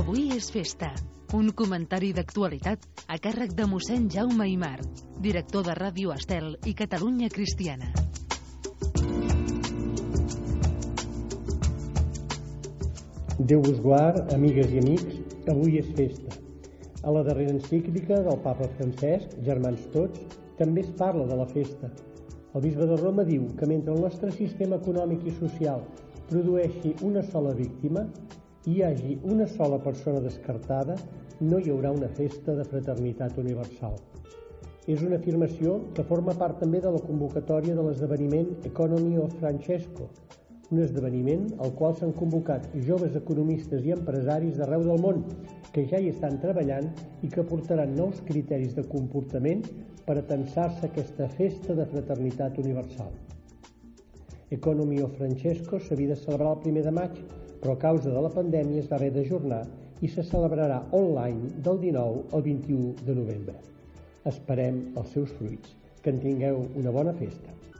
Avui és festa. Un comentari d'actualitat a càrrec de mossèn Jaume Aimar, director de Ràdio Estel i Catalunya Cristiana. Déu vos guard, amigues i amics, avui és festa. A la darrera encíclica del papa Francesc, Germans Tots, també es parla de la festa. El bisbe de Roma diu que mentre el nostre sistema econòmic i social produeixi una sola víctima i hi hagi una sola persona descartada, no hi haurà una festa de fraternitat universal. És una afirmació que forma part també de la convocatòria de l'esdeveniment Economy of Francesco, un esdeveniment al qual s'han convocat joves economistes i empresaris d'arreu del món que ja hi estan treballant i que portaran nous criteris de comportament per atensar-se a aquesta festa de fraternitat universal. Economy of Francesco s'havia de celebrar el 1 de maig, però a causa de la pandèmia es va haver d'ajornar i se celebrarà online del 19 al 21 de novembre. Esperem els seus fruits. Que en tingueu una bona festa.